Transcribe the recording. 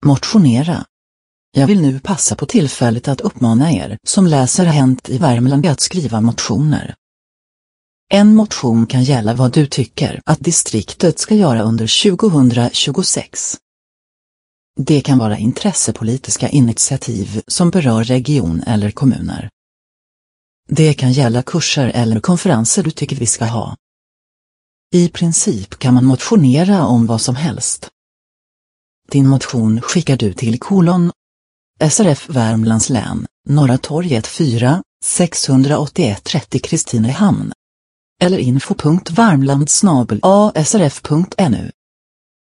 Motionera. Jag vill nu passa på tillfället att uppmana er som läser Hänt i Värmland att skriva motioner. En motion kan gälla vad du tycker att distriktet ska göra under 2026. Det kan vara intressepolitiska initiativ som berör region eller kommuner. Det kan gälla kurser eller konferenser du tycker vi ska ha. I princip kan man motionera om vad som helst. Din motion skickar du till SRF Värmlands län, Norra Torget 4, 681 30 Kristinehamn. Eller info.varmland@srf.nu